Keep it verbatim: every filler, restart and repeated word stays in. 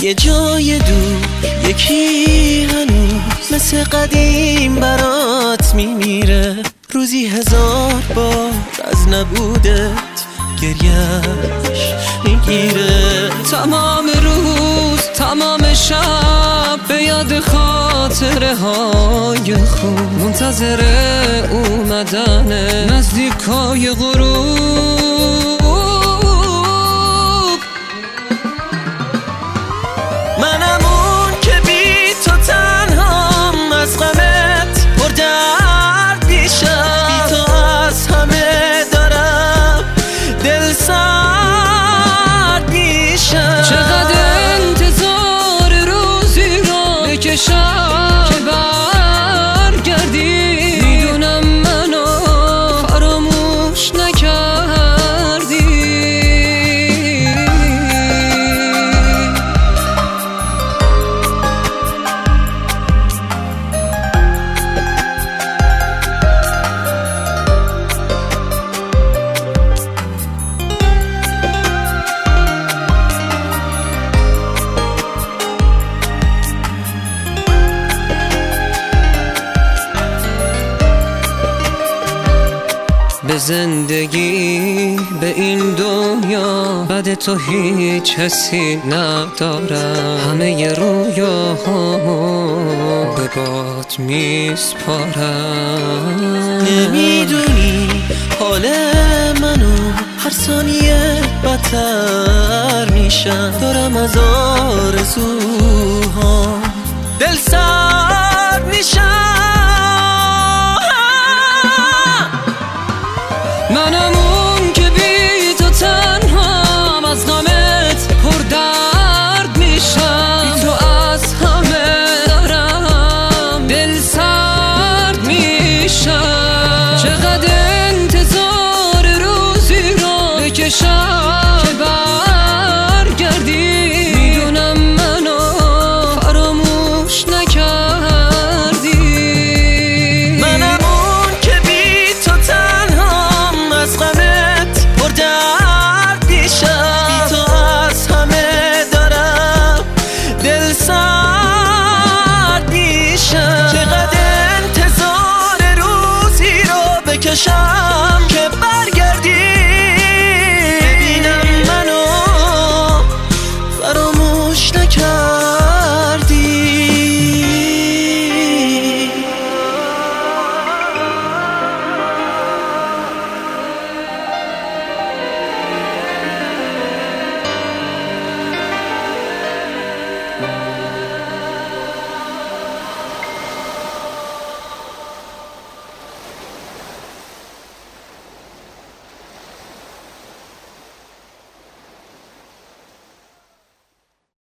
یه جای دور یکی هنوز مثل قدیم برات میمیره. روزی هزار بار از نبودت گریهش میگیره. تمام روز تمام شب به یاد خاطره های خوب، منتظر اومدن نزدیکای غروب. منم اون که بی تو تنهام از غمت پر درد میشم. بی تو از همه دارم دل سرد میشم. چقدر انتظار روزی رو بکشم که برگردی، میدونم منو فراموش نکردی. به زندگی به این دنیا بعد تو هیچ حسی ندارم. همه رویاهامو به باد میسپارم. نمیدونی حال منو هر ثانیه بدتر میشم. دارم از آرزوها دل سرد میشم.